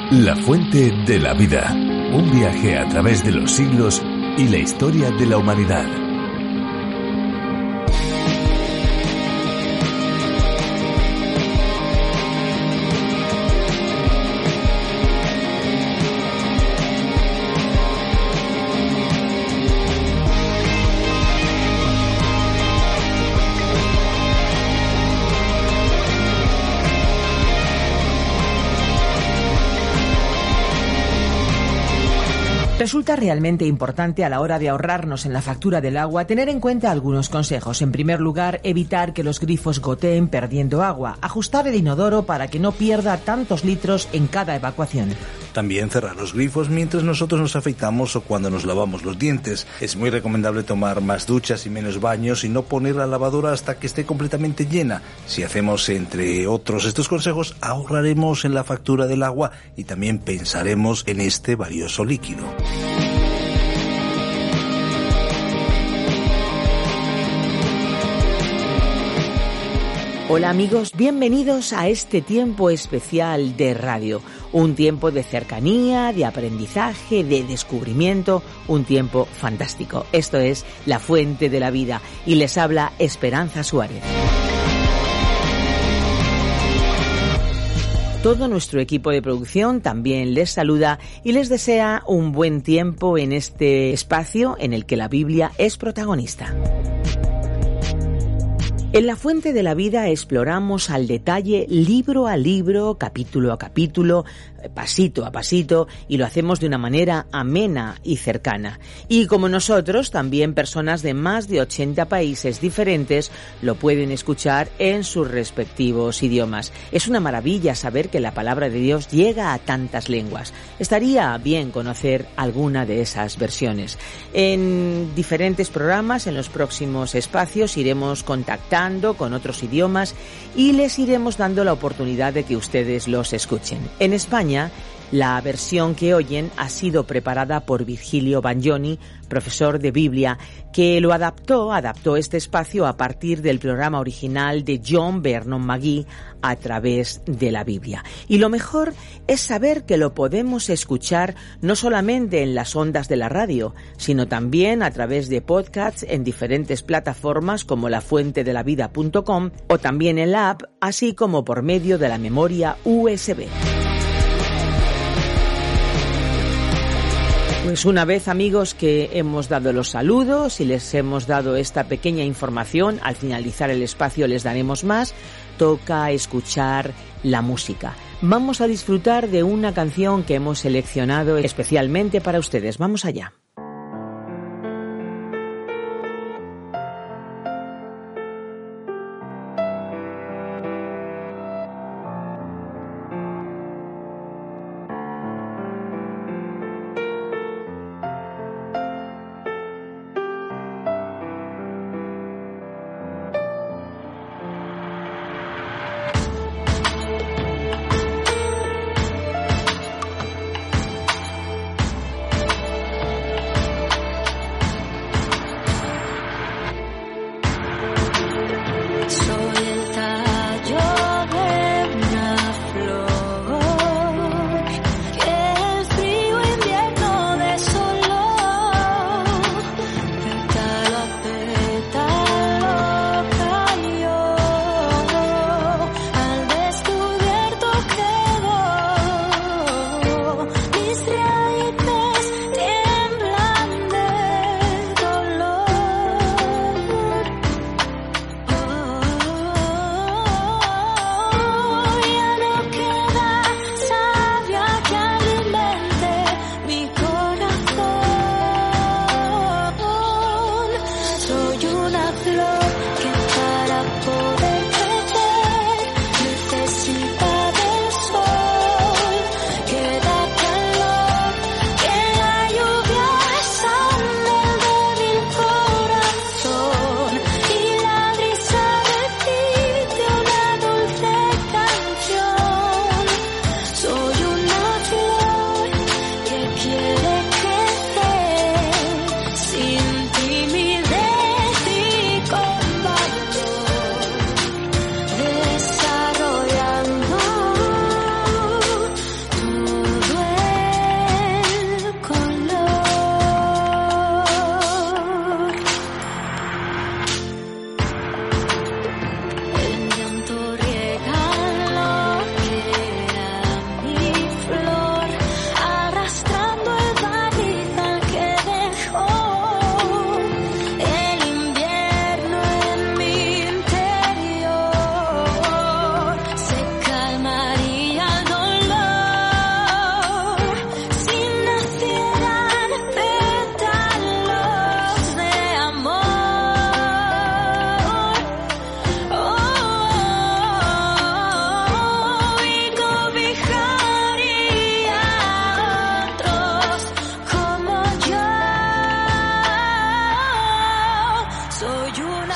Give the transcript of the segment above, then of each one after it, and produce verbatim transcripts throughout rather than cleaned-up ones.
La fuente de la vida. Un viaje a través de los siglos y la historia de la humanidad. Resulta realmente importante a la hora de ahorrarnos en la factura del agua tener en cuenta algunos consejos. En primer lugar, evitar que los grifos goteen perdiendo agua. Ajustar el inodoro para que no pierda tantos litros en cada evacuación. También cerrar los grifos mientras nosotros nos afeitamos o cuando nos lavamos los dientes. Es muy recomendable tomar más duchas y menos baños y no poner la lavadora hasta que esté completamente llena. Si hacemos, entre otros, estos consejos, ahorraremos en la factura del agua y también pensaremos en este valioso líquido. Hola amigos, bienvenidos a este tiempo especial de radio. Un tiempo de cercanía, de aprendizaje, de descubrimiento, un tiempo fantástico. Esto es La Fuente de la Vida y les habla Esperanza Suárez. Todo nuestro equipo de producción también les saluda y les desea un buen tiempo en este espacio en el que la Biblia es protagonista. En La Fuente de la Vida exploramos al detalle, libro a libro, capítulo a capítulo, pasito a pasito, y lo hacemos de una manera amena y cercana. Y como nosotros, también personas de más de ochenta países diferentes lo pueden escuchar en sus respectivos idiomas. Es una maravilla saber que la palabra de Dios llega a tantas lenguas. Estaría bien conocer alguna de esas versiones. En diferentes programas, en los próximos espacios, iremos contactando con otros idiomas y les iremos dando la oportunidad de que ustedes los escuchen. En España, la versión que oyen ha sido preparada por Virgilio Bagnoni, profesor de Biblia, que lo adaptó, adaptó este espacio a partir del programa original de John Vernon McGee a través de la Biblia. Y lo mejor es saber que lo podemos escuchar no solamente en las ondas de la radio, sino también a través de podcasts en diferentes plataformas como la fuente de la vida punto com o también en la app, así como por medio de la memoria U S B. Pues una vez, amigos, que hemos dado los saludos y les hemos dado esta pequeña información, al finalizar el espacio les daremos más, toca escuchar la música. Vamos a disfrutar de una canción que hemos seleccionado especialmente para ustedes. Vamos allá.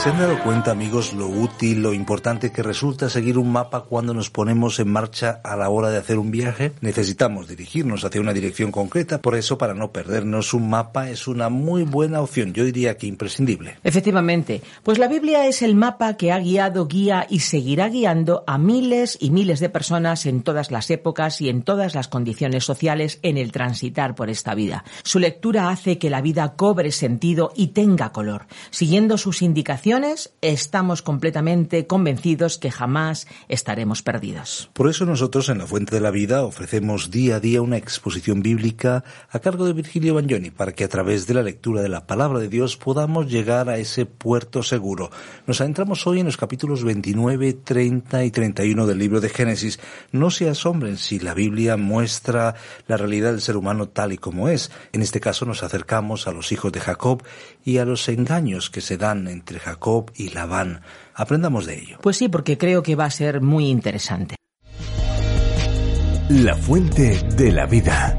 ¿Se han dado cuenta, amigos, lo útil, lo importante que resulta seguir un mapa cuando nos ponemos en marcha a la hora de hacer un viaje? Necesitamos dirigirnos hacia una dirección concreta, por eso, para no perdernos, un mapa es una muy buena opción, yo diría que imprescindible. Efectivamente, pues la Biblia es el mapa que ha guiado, guía y seguirá guiando a miles y miles de personas en todas las épocas y en todas las condiciones sociales en el transitar por esta vida. Su lectura hace que la vida cobre sentido y tenga color. Siguiendo sus indicaciones, estamos completamente convencidos que jamás estaremos perdidos. Por eso nosotros en La Fuente de la Vida ofrecemos día a día una exposición bíblica a cargo de Virgilio Bagnoni para que a través de la lectura de la Palabra de Dios podamos llegar a ese puerto seguro. Nos adentramos hoy en los capítulos veintinueve, treinta y treinta y uno del libro de Génesis. No se asombren si la Biblia muestra la realidad del ser humano tal y como es. En este caso nos acercamos a los hijos de Jacob y a los engaños que se dan entre Jacob y Labán. Aprendamos de ello. Pues sí, porque creo que va a ser muy interesante. La Fuente de la Vida.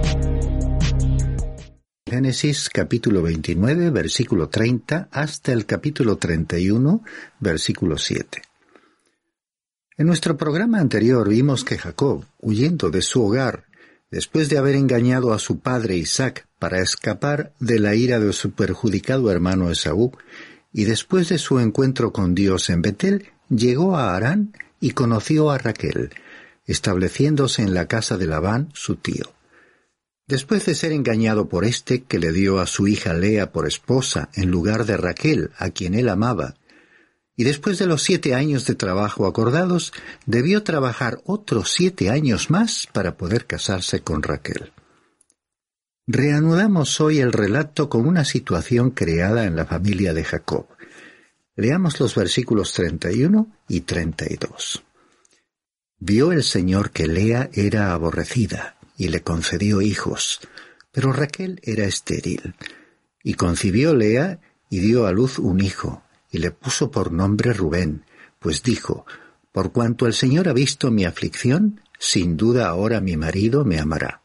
Génesis capítulo veintinueve, versículo treinta, hasta el capítulo treinta y uno, versículo siete. En nuestro programa anterior vimos que Jacob, huyendo de su hogar, después de haber engañado a su padre Isaac para escapar de la ira de su perjudicado hermano Esaú, y después de su encuentro con Dios en Betel, llegó a Harán y conoció a Raquel, estableciéndose en la casa de Labán, su tío. Después de ser engañado por éste, que le dio a su hija Lea por esposa en lugar de Raquel, a quien él amaba, y después de los siete años de trabajo acordados, debió trabajar otros siete años más para poder casarse con Raquel. Reanudamos hoy el relato con una situación creada en la familia de Jacob. Leamos los versículos treinta y uno y treinta y dos. Vio el Señor que Lea era aborrecida, y le concedió hijos, pero Raquel era estéril. Y concibió Lea, y dio a luz un hijo, y le puso por nombre Rubén, pues dijo, por cuanto el Señor ha visto mi aflicción, sin duda ahora mi marido me amará.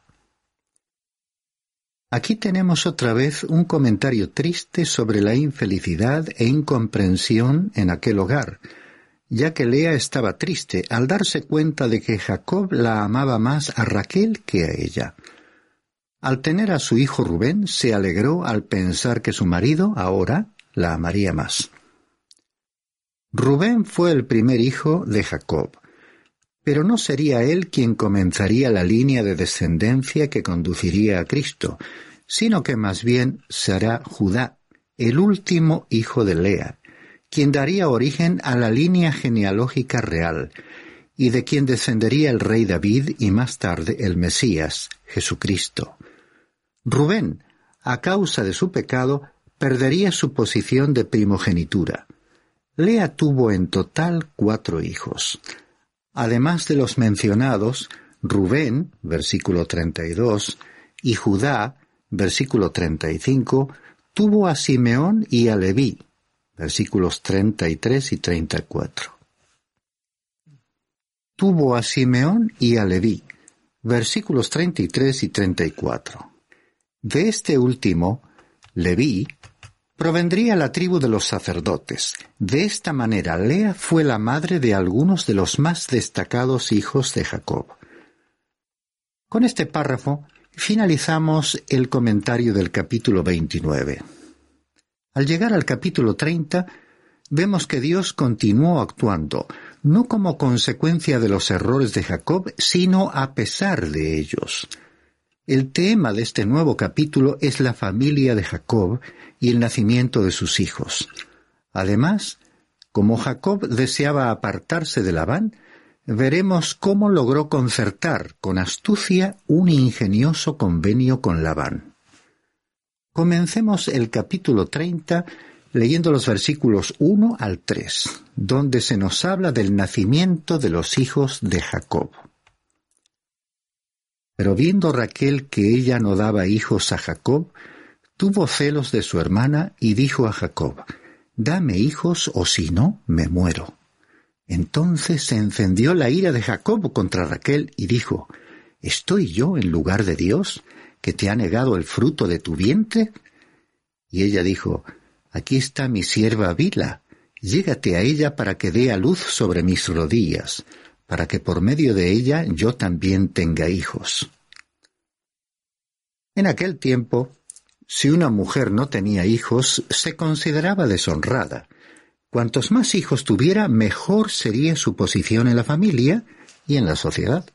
Aquí tenemos otra vez un comentario triste sobre la infelicidad e incomprensión en aquel hogar, ya que Lea estaba triste al darse cuenta de que Jacob la amaba más a Raquel que a ella. Al tener a su hijo Rubén, se alegró al pensar que su marido, ahora, la amaría más. Rubén fue el primer hijo de Jacob, pero no sería él quien comenzaría la línea de descendencia que conduciría a Cristo, sino que más bien será Judá, el último hijo de Lea, quien daría origen a la línea genealógica real, y de quien descendería el rey David y más tarde el Mesías, Jesucristo. Rubén, a causa de su pecado, perdería su posición de primogenitura. Lea tuvo en total cuatro hijos. Además de los mencionados, Rubén, versículo treinta y dos, y Judá, versículo treinta y cinco, tuvo a Simeón y a Leví, versículos treinta y tres y treinta y cuatro. Tuvo a Simeón y a Leví, versículos treinta y tres y treinta y cuatro. De este último, Leví, provendría la tribu de los sacerdotes. De esta manera, Lea fue la madre de algunos de los más destacados hijos de Jacob. Con este párrafo, finalizamos el comentario del capítulo veintinueve. Al llegar al capítulo treinta, vemos que Dios continuó actuando, no como consecuencia de los errores de Jacob, sino a pesar de ellos. El tema de este nuevo capítulo es la familia de Jacob y el nacimiento de sus hijos. Además, como Jacob deseaba apartarse de Labán, veremos cómo logró concertar con astucia un ingenioso convenio con Labán. Comencemos el capítulo treinta leyendo los versículos uno al tres, donde se nos habla del nacimiento de los hijos de Jacob. Pero viendo Raquel que ella no daba hijos a Jacob, tuvo celos de su hermana y dijo a Jacob, «Dame hijos o si no, me muero». Entonces se encendió la ira de Jacob contra Raquel y dijo, ¿estoy yo en lugar de Dios, que te ha negado el fruto de tu vientre? Y ella dijo, aquí está mi sierva Bila, llégate a ella para que dé a luz sobre mis rodillas, para que por medio de ella yo también tenga hijos. En aquel tiempo, si una mujer no tenía hijos, se consideraba deshonrada. Cuantos más hijos tuviera, mejor sería su posición en la familia y en la sociedad.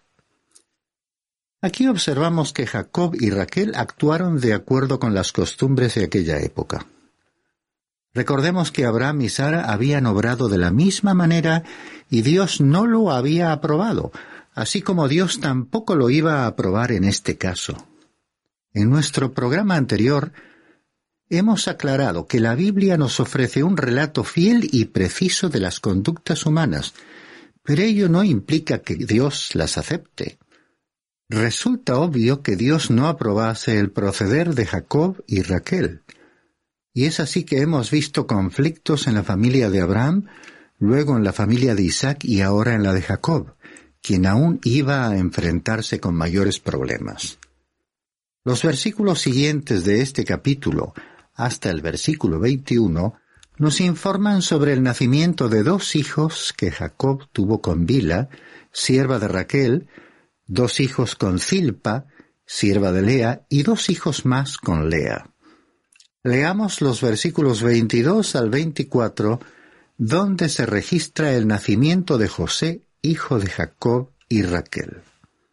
Aquí observamos que Jacob y Raquel actuaron de acuerdo con las costumbres de aquella época. Recordemos que Abraham y Sara habían obrado de la misma manera y Dios no lo había aprobado, así como Dios tampoco lo iba a aprobar en este caso. En nuestro programa anterior, hemos aclarado que la Biblia nos ofrece un relato fiel y preciso de las conductas humanas, pero ello no implica que Dios las acepte. Resulta obvio que Dios no aprobase el proceder de Jacob y Raquel. Y es así que hemos visto conflictos en la familia de Abraham, luego en la familia de Isaac y ahora en la de Jacob, quien aún iba a enfrentarse con mayores problemas. Los versículos siguientes de este capítulo, hasta el versículo veintiuno, nos informan sobre el nacimiento de dos hijos que Jacob tuvo con Bila, sierva de Raquel, dos hijos con Zilpa, sierva de Lea, y dos hijos más con Lea. Leamos los versículos veintidós al veinticuatro, donde se registra el nacimiento de José, hijo de Jacob y Raquel.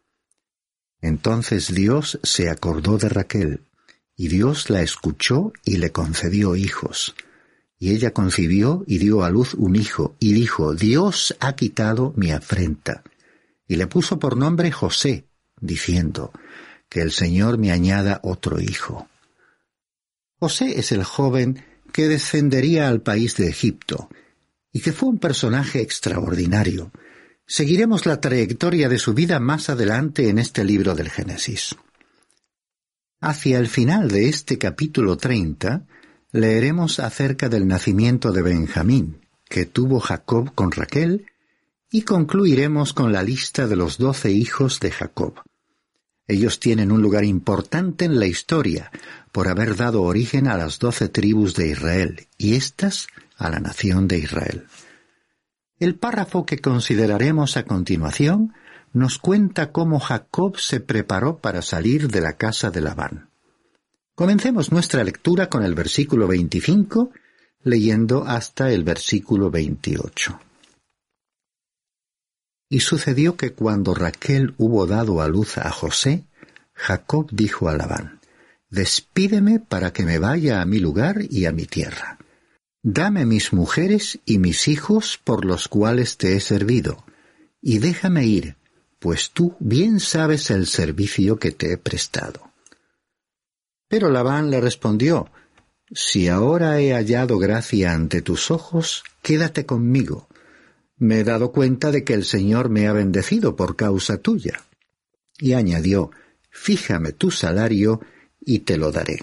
Entonces Dios se acordó de Raquel, y Dios la escuchó y le concedió hijos. Y ella concibió y dio a luz un hijo, y dijo, Dios ha quitado mi afrenta. Y le puso por nombre José, diciendo, que el Señor me añada otro hijo. José es el joven que descendería al país de Egipto, y que fue un personaje extraordinario. Seguiremos la trayectoria de su vida más adelante en este libro del Génesis. Hacia el final de este capítulo treinta, leeremos acerca del nacimiento de Benjamín, que tuvo Jacob con Raquel, y concluiremos con la lista de los doce hijos de Jacob. Ellos tienen un lugar importante en la historia, por haber dado origen a las doce tribus de Israel, y éstas a la nación de Israel. El párrafo que consideraremos a continuación nos cuenta cómo Jacob se preparó para salir de la casa de Labán. Comencemos nuestra lectura con el versículo veinticinco, leyendo hasta el versículo veintiocho. Y sucedió que cuando Raquel hubo dado a luz a José, Jacob dijo a Labán, «Despídeme para que me vaya a mi lugar y a mi tierra. Dame mis mujeres y mis hijos por los cuales te he servido, y déjame ir, pues tú bien sabes el servicio que te he prestado». Pero Labán le respondió, «Si ahora he hallado gracia ante tus ojos, quédate conmigo. Me he dado cuenta de que el Señor me ha bendecido por causa tuya». Y añadió, «Fíjame tu salario y te lo daré».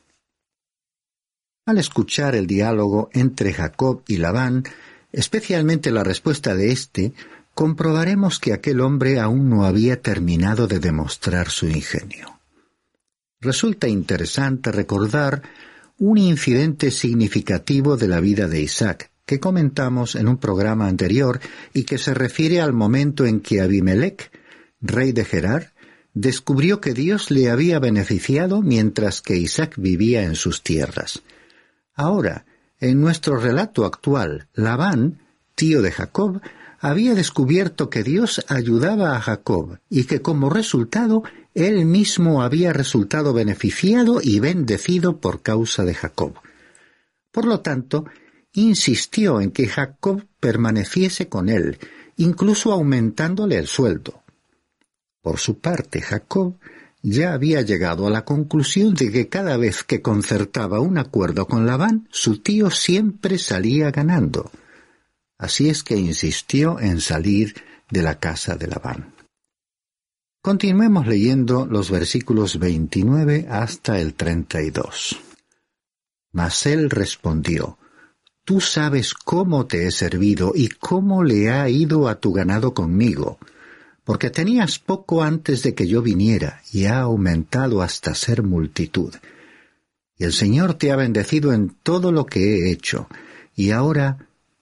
Al escuchar el diálogo entre Jacob y Labán, especialmente la respuesta de éste, comprobaremos que aquel hombre aún no había terminado de demostrar su ingenio. Resulta interesante recordar un incidente significativo de la vida de Isaac, que comentamos en un programa anterior y que se refiere al momento en que Abimelech, rey de Gerar, descubrió que Dios le había beneficiado mientras que Isaac vivía en sus tierras. Ahora, en nuestro relato actual, Labán, tío de Jacob, había descubierto que Dios ayudaba a Jacob y que como resultado él mismo había resultado beneficiado y bendecido por causa de Jacob. Por lo tanto, insistió en que Jacob permaneciese con él, incluso aumentándole el sueldo. Por su parte, Jacob ya había llegado a la conclusión de que cada vez que concertaba un acuerdo con Labán, su tío siempre salía ganando. Así es que insistió en salir de la casa de Labán. Continuemos leyendo los versículos veintinueve hasta el treinta y dos. Mas él respondió, «Tú sabes cómo te he servido y cómo le ha ido a tu ganado conmigo, porque tenías poco antes de que yo viniera y ha aumentado hasta ser multitud. Y el Señor te ha bendecido en todo lo que he hecho, y ahora,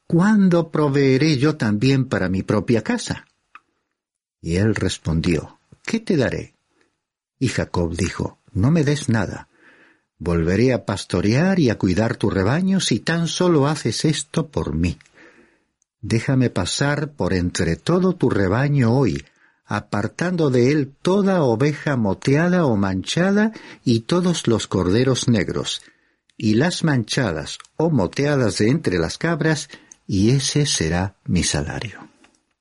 ¿cuándo proveeré yo también para mi propia casa? Y él respondió, ¿qué te daré? Y Jacob dijo, no me des nada. Volveré a pastorear y a cuidar tu rebaño si tan solo haces esto por mí. Déjame pasar por entre todo tu rebaño hoy, apartando de él toda oveja moteada o manchada y todos los corderos negros, y las manchadas o moteadas de entre las cabras, y ese será mi salario.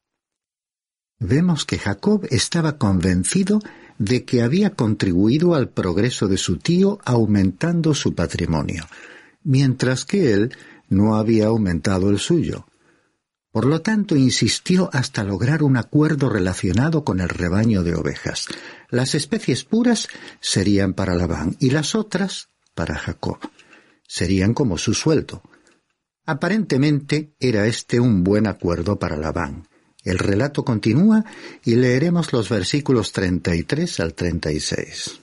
Vemos que Jacob estaba convencido de que había contribuido al progreso de su tío aumentando su patrimonio, mientras que él no había aumentado el suyo. Por lo tanto, insistió hasta lograr un acuerdo relacionado con el rebaño de ovejas. Las especies puras serían para Labán y las otras para Jacob. Serían como su sueldo. Aparentemente era este un buen acuerdo para Labán. El relato continúa y leeremos los versículos treinta y tres al treinta y seis.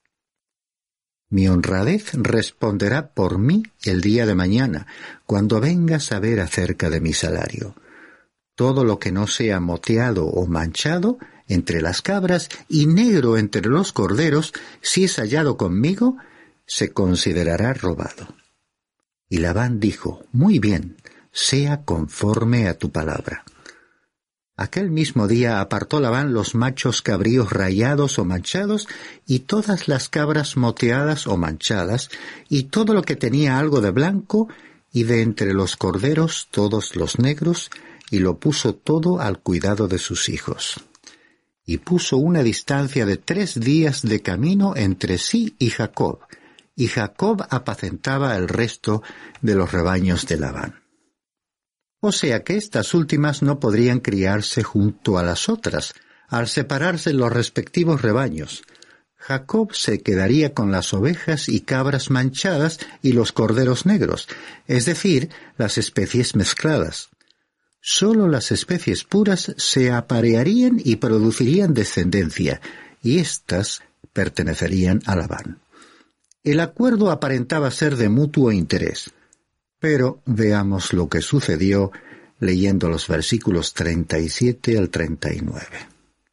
Mi honradez responderá por mí el día de mañana, cuando vengas a ver acerca de mi salario. Todo lo que no sea moteado o manchado entre las cabras y negro entre los corderos, si es hallado conmigo, se considerará robado. Y Labán dijo, muy bien, sea conforme a tu palabra. Aquel mismo día apartó Labán los machos cabríos rayados o manchados y todas las cabras moteadas o manchadas y todo lo que tenía algo de blanco y de entre los corderos todos los negros, y lo puso todo al cuidado de sus hijos. Y puso una distancia de tres días de camino entre sí y Jacob, y Jacob apacentaba el resto de los rebaños de Labán. O sea que estas últimas no podrían criarse junto a las otras, al separarse los respectivos rebaños. Jacob se quedaría con las ovejas y cabras manchadas y los corderos negros, es decir, las especies mezcladas. Solo las especies puras se aparearían y producirían descendencia, y éstas pertenecerían a Labán. El acuerdo aparentaba ser de mutuo interés. Pero veamos lo que sucedió leyendo los versículos treinta y siete al treinta y nueve.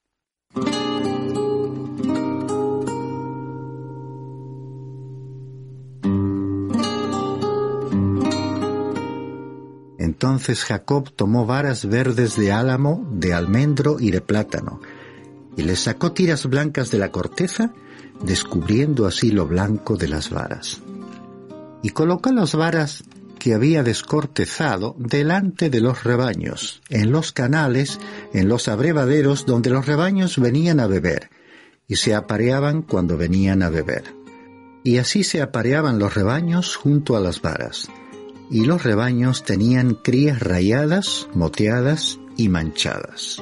Entonces Jacob tomó varas verdes de álamo, de almendro y de plátano, y les sacó tiras blancas de la corteza, descubriendo así lo blanco de las varas. Y colocó las varas que había descortezado delante de los rebaños, en los canales, en los abrevaderos donde los rebaños venían a beber, y se apareaban cuando venían a beber. Y así se apareaban los rebaños junto a las varas, y los rebaños tenían crías rayadas, moteadas y manchadas.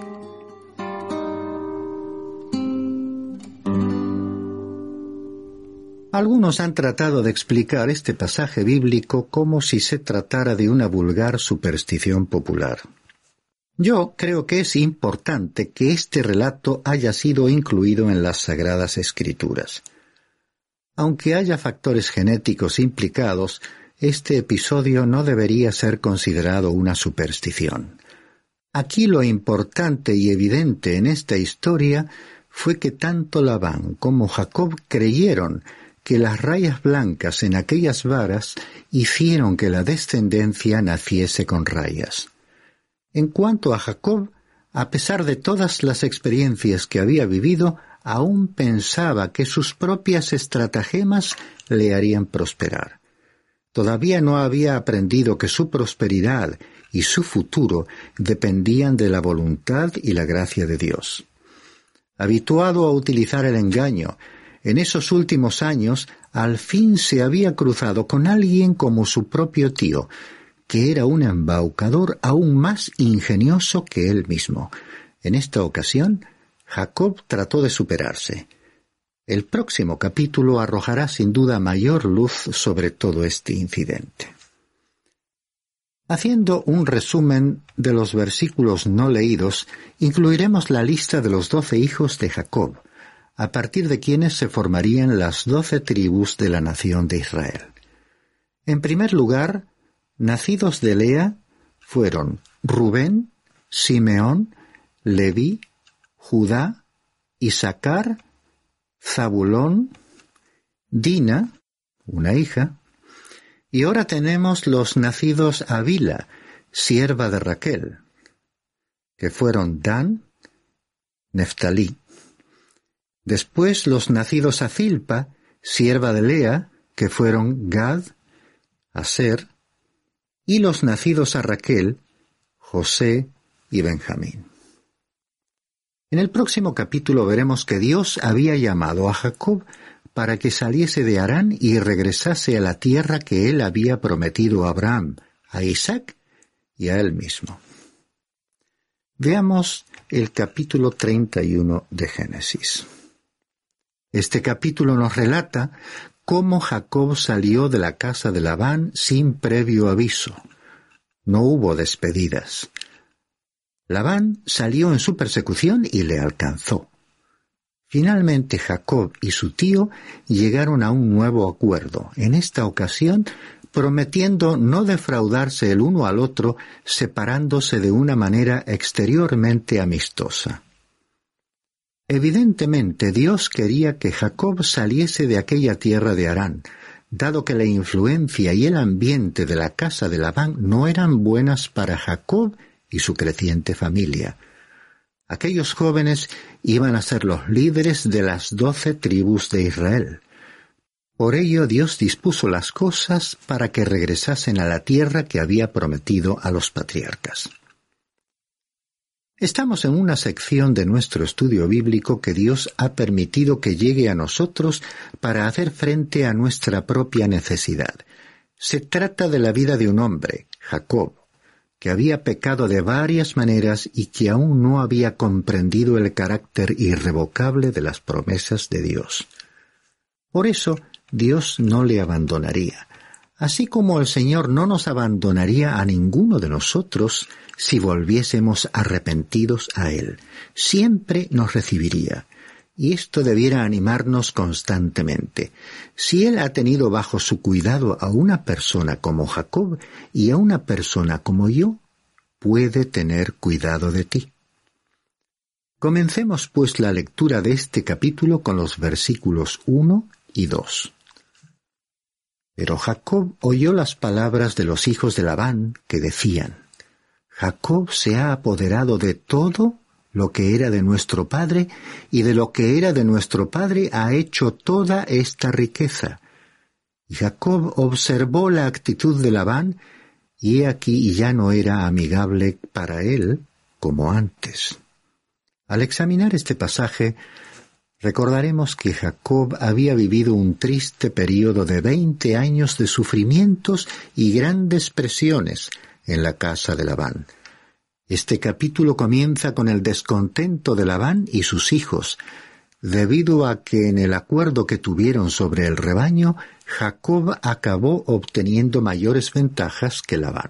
Algunos han tratado de explicar este pasaje bíblico como si se tratara de una vulgar superstición popular. Yo creo que es importante que este relato haya sido incluido en las Sagradas Escrituras. Aunque haya factores genéticos implicados, este episodio no debería ser considerado una superstición. Aquí lo importante y evidente en esta historia fue que tanto Labán como Jacob creyeron que las rayas blancas en aquellas varas hicieron que la descendencia naciese con rayas. En cuanto a Jacob, a pesar de todas las experiencias que había vivido, aún pensaba que sus propias estratagemas le harían prosperar. Todavía no había aprendido que su prosperidad y su futuro dependían de la voluntad y la gracia de Dios. Habituado a utilizar el engaño, en esos últimos años, al fin se había cruzado con alguien como su propio tío, que era un embaucador aún más ingenioso que él mismo. En esta ocasión, Jacob trató de superarse. El próximo capítulo arrojará sin duda mayor luz sobre todo este incidente. Haciendo un resumen de los versículos no leídos, incluiremos la lista de los doce hijos de Jacob, a partir de quienes se formarían las doce tribus de la nación de Israel. En primer lugar, nacidos de Lea, fueron Rubén, Simeón, Leví, Judá, Isaacar, Zabulón, Dina, una hija, y ahora tenemos los nacidos a Bila, sierva de Raquel, que fueron Dan, Neftalí. Después los nacidos a Zilpa, sierva de Lea, que fueron Gad, Aser, y los nacidos a Raquel, José y Benjamín. En el próximo capítulo veremos que Dios había llamado a Jacob para que saliese de Harán y regresase a la tierra que él había prometido a Abraham, a Isaac y a él mismo. Veamos el capítulo treinta y uno de Génesis. Este capítulo nos relata cómo Jacob salió de la casa de Labán sin previo aviso. No hubo despedidas. Labán salió en su persecución y le alcanzó. Finalmente Jacob y su tío llegaron a un nuevo acuerdo, en esta ocasión prometiendo no defraudarse el uno al otro, separándose de una manera exteriormente amistosa. Evidentemente Dios quería que Jacob saliese de aquella tierra de Harán, dado que la influencia y el ambiente de la casa de Labán no eran buenas para Jacob y su creciente familia. Aquellos jóvenes iban a ser los líderes de las doce tribus de Israel. Por ello Dios dispuso las cosas para que regresasen a la tierra que había prometido a los patriarcas. Estamos en una sección de nuestro estudio bíblico que Dios ha permitido que llegue a nosotros para hacer frente a nuestra propia necesidad. Se trata de la vida de un hombre, Jacob, que había pecado de varias maneras y que aún no había comprendido el carácter irrevocable de las promesas de Dios. Por eso, Dios no le abandonaría, así como el Señor no nos abandonaría a ninguno de nosotros si volviésemos arrepentidos a Él. Siempre nos recibiría, y esto debiera animarnos constantemente. Si Él ha tenido bajo su cuidado a una persona como Jacob y a una persona como yo, puede tener cuidado de ti. Comencemos pues la lectura de este capítulo con los versículos uno y dos. Pero Jacob oyó las palabras de los hijos de Labán que decían: Jacob se ha apoderado de todo lo que era de nuestro padre, y de lo que era de nuestro padre ha hecho toda esta riqueza. Y Jacob observó la actitud de Labán, y he aquí ya no era amigable para él como antes. Al examinar este pasaje, recordaremos que Jacob había vivido un triste período de veinte años de sufrimientos y grandes presiones en la casa de Labán. Este capítulo comienza con el descontento de Labán y sus hijos, debido a que en el acuerdo que tuvieron sobre el rebaño, Jacob acabó obteniendo mayores ventajas que Labán.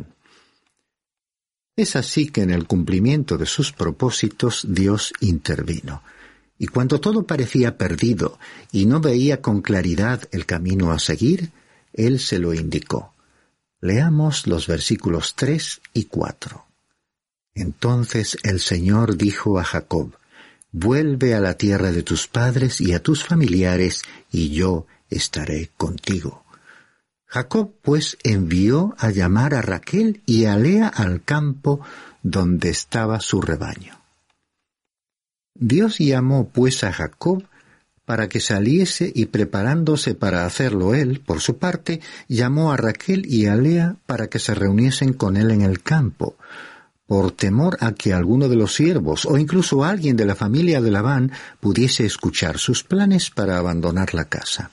Es así que en el cumplimiento de sus propósitos Dios intervino, y cuando todo parecía perdido y no veía con claridad el camino a seguir, Él se lo indicó. Leamos los versículos tres y cuatro. Entonces el Señor dijo a Jacob: Vuelve a la tierra de tus padres y a tus familiares, y yo estaré contigo. Jacob pues envió a llamar a Raquel y a Lea al campo donde estaba su rebaño. Dios llamó pues a Jacob para que saliese, y preparándose para hacerlo él, por su parte, llamó a Raquel y a Lea para que se reuniesen con él en el campo, por temor a que alguno de los siervos o incluso alguien de la familia de Labán pudiese escuchar sus planes para abandonar la casa.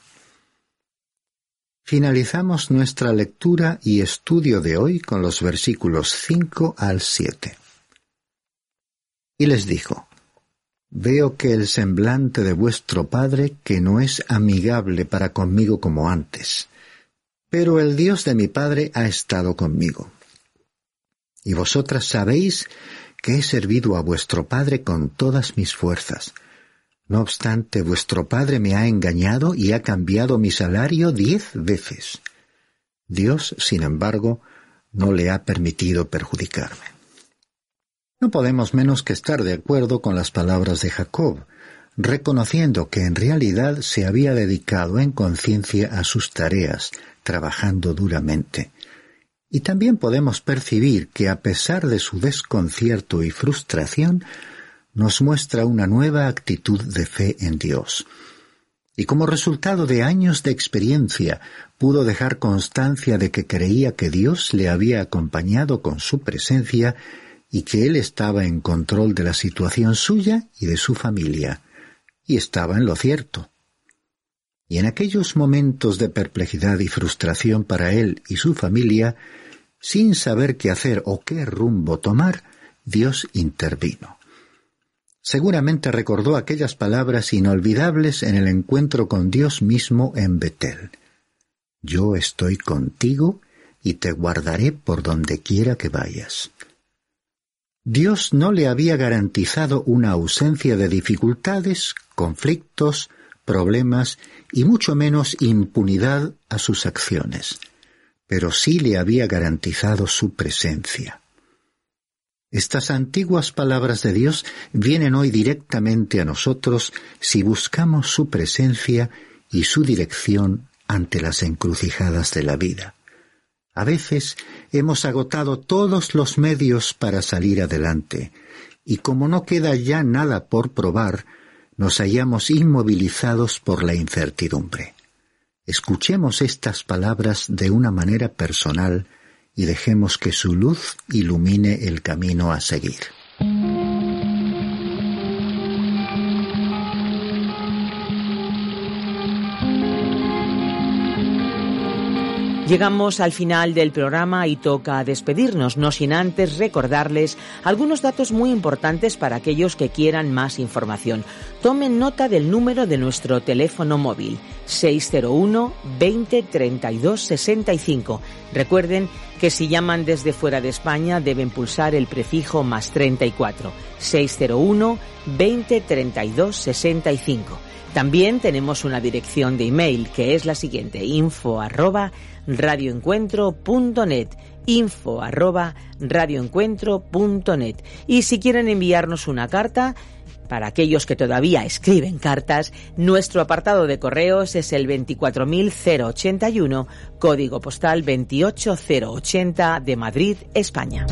Finalizamos nuestra lectura y estudio de hoy con los versículos cinco al siete. Y les dijo: Veo que el semblante de vuestro padre que no es amigable para conmigo como antes, pero el Dios de mi padre ha estado conmigo. Y vosotras sabéis que he servido a vuestro padre con todas mis fuerzas. No obstante, vuestro padre me ha engañado y ha cambiado mi salario diez veces. Dios, sin embargo, no le ha permitido perjudicarme. No podemos menos que estar de acuerdo con las palabras de Jacob, reconociendo que en realidad se había dedicado en conciencia a sus tareas, trabajando duramente. Y también podemos percibir que a pesar de su desconcierto y frustración, nos muestra una nueva actitud de fe en Dios. Y como resultado de años de experiencia, pudo dejar constancia de que creía que Dios le había acompañado con su presencia y que Él estaba en control de la situación suya y de su familia. Y estaba en lo cierto. Y en aquellos momentos de perplejidad y frustración para él y su familia, sin saber qué hacer o qué rumbo tomar, Dios intervino. Seguramente recordó aquellas palabras inolvidables en el encuentro con Dios mismo en Betel. Yo estoy contigo y te guardaré por donde quiera que vayas. Dios no le había garantizado una ausencia de dificultades, conflictos, problemas y mucho menos impunidad a sus acciones, pero sí le había garantizado su presencia. Estas antiguas palabras de Dios vienen hoy directamente a nosotros si buscamos su presencia y su dirección ante las encrucijadas de la vida. A veces hemos agotado todos los medios para salir adelante, y como no queda ya nada por probar, nos hallamos inmovilizados por la incertidumbre. Escuchemos estas palabras de una manera personal y dejemos que su luz ilumine el camino a seguir. Llegamos al final del programa y toca despedirnos, no sin antes recordarles algunos datos muy importantes para aquellos que quieran más información. Tomen nota del número de nuestro teléfono móvil, seis cero uno, veinte, treinta y dos, sesenta y cinco. Recuerden que si llaman desde fuera de España deben pulsar el prefijo más treinta y cuatro, seis cero uno, veinte, treinta y dos, sesenta y cinco. También tenemos una dirección de email que es la siguiente, info arroba radioencuentro punto net, info arroba radioencuentro punto net. Y si quieren enviarnos una carta, para aquellos que todavía escriben cartas, nuestro apartado de correos es el veinticuatro mil ochenta y uno, código postal veintiocho mil ochenta de Madrid, España.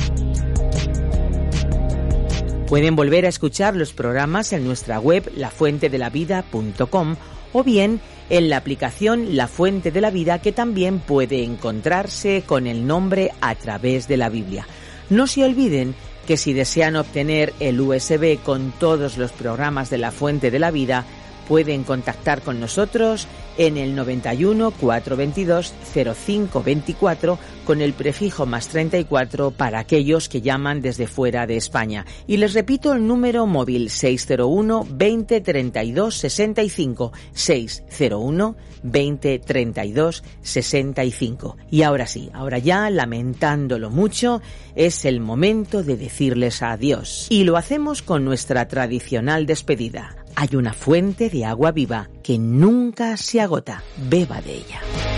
Pueden volver a escuchar los programas en nuestra web la fuente de la vida punto com o bien en la aplicación La Fuente de la Vida, que también puede encontrarse con el nombre A Través de la Biblia. No se olviden que si desean obtener el U S B con todos los programas de La Fuente de la Vida, pueden contactar con nosotros en el noventa y uno, cuatrocientos veintidós, cero cinco veinticuatro con el prefijo más treinta y cuatro para aquellos que llaman desde fuera de España. Y les repito el número móvil seis cero uno, veinte, treinta y dos, sesenta y cinco, seis cero uno, veinte, treinta y dos, sesenta y cinco. Y ahora sí, ahora ya, lamentándolo mucho, es el momento de decirles adiós. Y lo hacemos con nuestra tradicional despedida. Hay una fuente de agua viva que nunca se agota. Beba de ella.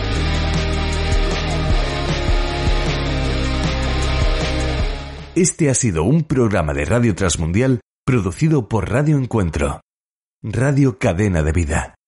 Este ha sido un programa de Radio Transmundial producido por Radio Encuentro, Radio Cadena de Vida.